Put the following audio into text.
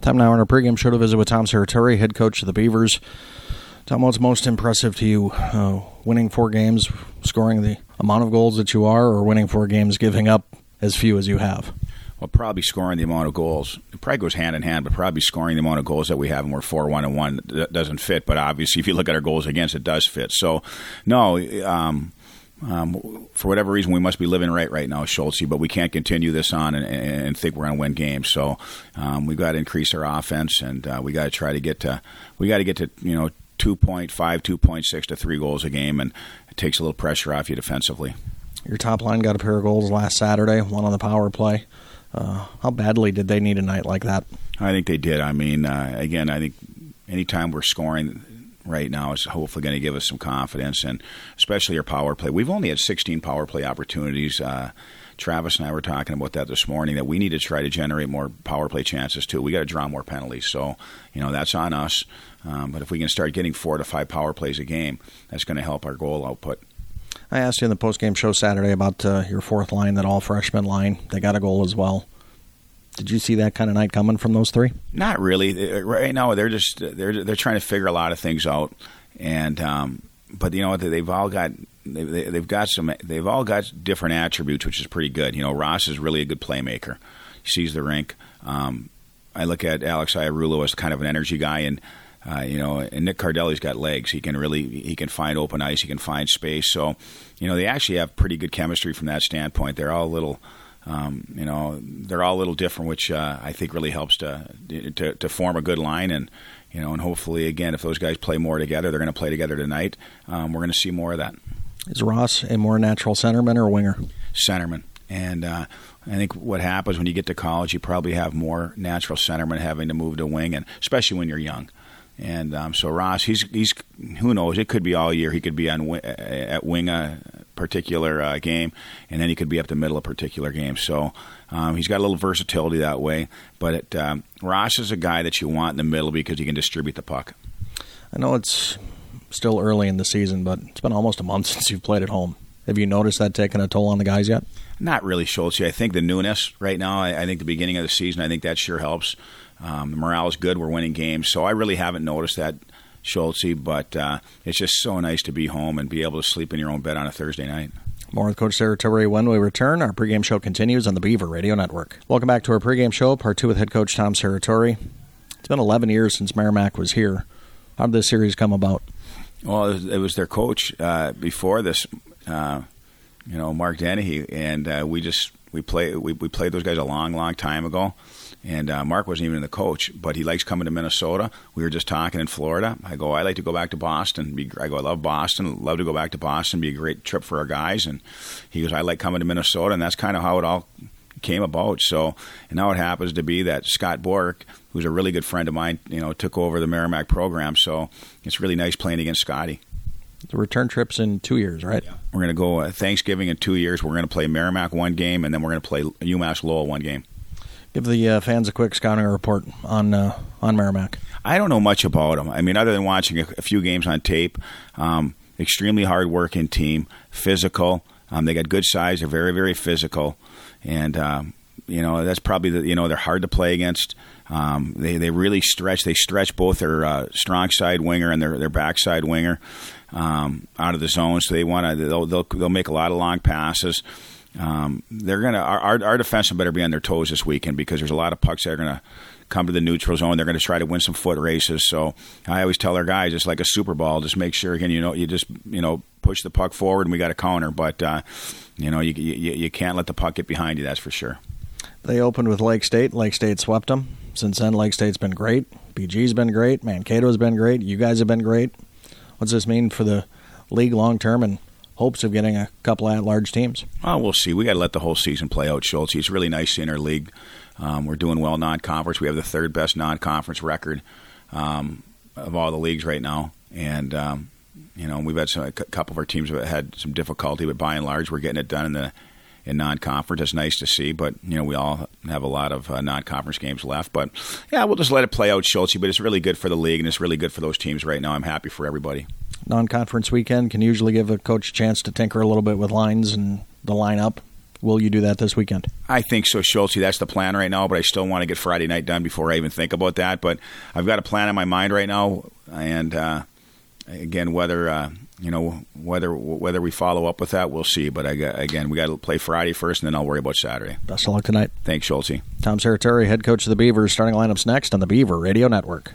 Time now on our pregame show to visit with Tom Serratore, head coach of the Beavers. Tom, what's most impressive to you? Winning 4 games, scoring the amount of goals that you are, or winning 4 games, giving up as few as you have? Well, probably scoring the amount of goals. It probably goes hand in hand, but probably scoring the amount of goals that we have, and we're 4-1-1. That doesn't fit, but obviously if you look at our goals against, it does fit. So, no, for whatever reason, we must be living right now, Schultz, but we can't continue this on and think we're going to win games. So we've got to increase our offense, and we got to try to get to 2.5, 2.6 to 3 goals a game, and it takes a little pressure off you defensively. Your top line got a pair of goals last Saturday, one on the power play. How badly did they need a night like that? I think they did. I mean, again, I think anytime we're scoring right now is hopefully going to give us some confidence, and especially our power play. We've only had 16 power play opportunities. Travis and I were talking about that this morning, that we need to try to generate more power play chances too. We got to draw more penalties, so that's on us. But if we can start getting 4 to 5 power plays a game, that's going to help our goal output. I asked you in the postgame show Saturday about your fourth line, that all-freshman line. They got a goal as well. Did you see that kind of night coming from those 3? Not really. Right now, they're trying to figure a lot of things out, and but you know what? They've all got different attributes, which is pretty good. Ross is really a good playmaker. He sees the rink. I look at Alex Iarulo as kind of an energy guy, and Nick Cardelli's got legs. He can find open ice. He can find space. So, they actually have pretty good chemistry from that standpoint. They're all a little, they're all a little different, which I think really helps to form a good line. And, and hopefully, again, if those guys play more together, they're going to play together tonight. We're going to see more of that. Is Ross a more natural centerman or a winger? Centerman. And I think what happens when you get to college, you probably have more natural centermen having to move to wing, and especially when you're young. And so Ross, he's who knows? It could be all year. He could be at wing a particular game, and then he could be up the middle a particular game. So he's got a little versatility that way. But Ross is a guy that you want in the middle because he can distribute the puck. I know it's still early in the season, but it's been almost a month since you've played at home. Have you noticed that taking a toll on the guys yet? Not really, Schultz. I think the newness right now, I think the beginning of the season, I think that sure helps. The morale is good. We're winning games. So I really haven't noticed that, Schultz, but it's just so nice to be home and be able to sleep in your own bed on a Thursday night. More with Coach Serratore when we return. Our pregame show continues on the Beaver Radio Network. Welcome back to our pregame show, part 2 with head coach Tom Serratore. It's been 11 years since Merrimack was here. How did this series come about? Well, it was their coach before this, Mark Dennehy, and we played those guys a long time ago. And Mark wasn't even the coach, but he likes coming to Minnesota. We were just talking in Florida. I go, I'd like to go back to Boston. I love Boston. Love to go back to Boston. Be a great trip for our guys. And he goes, I like coming to Minnesota, and that's kind of how it all came about. So, and now it happens to be that Scott Bork, who's a really good friend of mine, took over the Merrimack program. So it's really nice playing against Scotty. The return trip's in 2 years, right? Yeah. We're going to go Thanksgiving in 2 years. We're going to play Merrimack 1 game, and then we're going to play UMass Lowell 1 game. Give the fans a quick scouting report on Merrimack. I don't know much about them. I mean, other than watching a few games on tape, extremely hard-working team, physical. They got good size. They're very, very physical. And, that's probably, they're hard to play against. They really stretch. They stretch both their strong side winger and their backside winger out of the zone. So they'll make a lot of long passes. They're gonna our defensemen better be on their toes this weekend, because there's a lot of pucks that are gonna come to the neutral zone. They're gonna try to win some foot races. So I always tell our guys, it's like a Super Bowl. Just make sure again, you just push the puck forward, and we got to counter. But you can't let the puck get behind you. That's for sure. They opened with Lake State. Lake State swept them. Since then, Lake State's been great. BG's been great. Mankato's been great. You guys have been great. What's this mean for the league long term, and hopes of getting a couple at-large teams? Oh, we'll see. We got to let the whole season play out, Schultz. It's really nice in our league. We're doing well non-conference. We have the 3rd best non-conference record of all the leagues right now. And, we've had a couple of our teams have had some difficulty, but by and large, we're getting it done in non-conference. It's nice to see, but, we all have a lot of non-conference games left. But, yeah, we'll just let it play out, Schultz. But it's really good for the league, and it's really good for those teams right now. I'm happy for everybody. Non-conference weekend can usually give a coach a chance to tinker a little bit with lines and the lineup. Will you do that this weekend? I think so, Schulte. That's the plan right now, but I still want to get Friday night done before I even think about that. But I've got a plan in my mind right now, and again, whether we follow up with that, we'll see. But again, we got to play Friday first, and then I'll worry about Saturday. Best of luck tonight. Thanks, Schulte. Tom Serratore, head coach of the Beavers. Starting lineups next on the Beaver Radio Network.